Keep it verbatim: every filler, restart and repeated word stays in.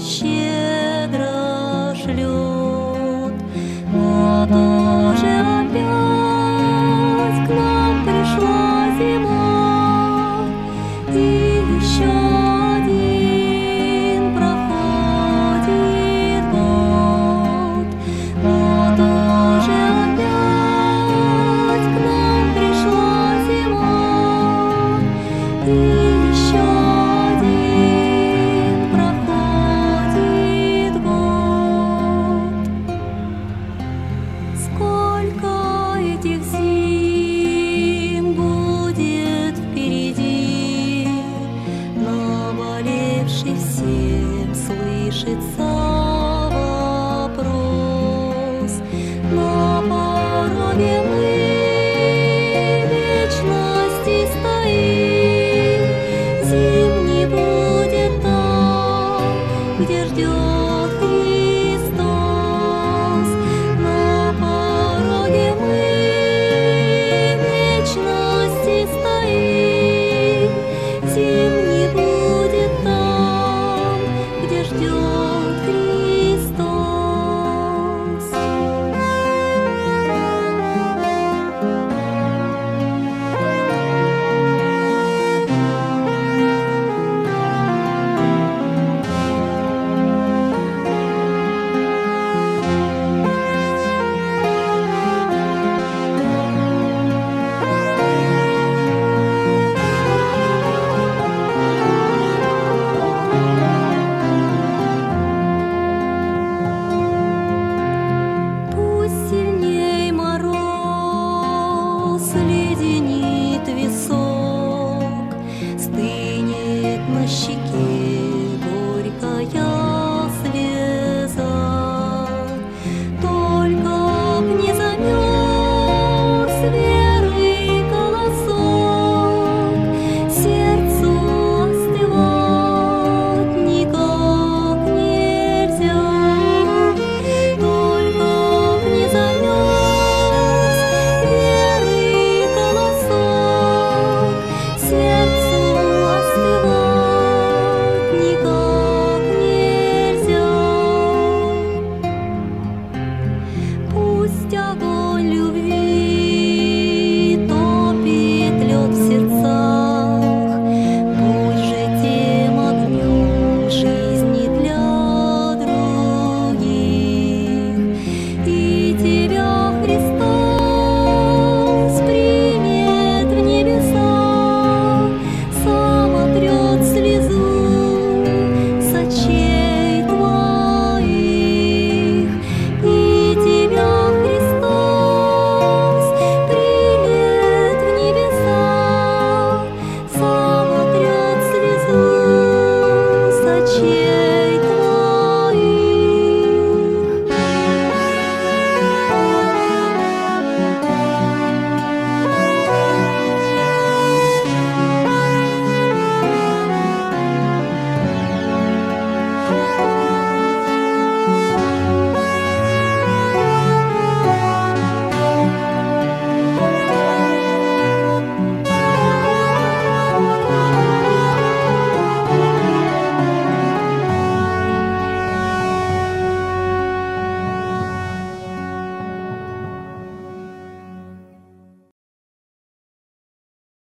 щедро шлет. Вот уже опять к нам пришла зима, и еще один проходит год. Вот уже опять к нам пришла зима, и еще один проходит год. Сколько этих зим будет впереди, наболевший всем слышится вопрос. На пороге мы вечности стоим, зим не будет там, где ждет Христос. На пороге мы вечности стоим, зим не будет там, где ждет Христос.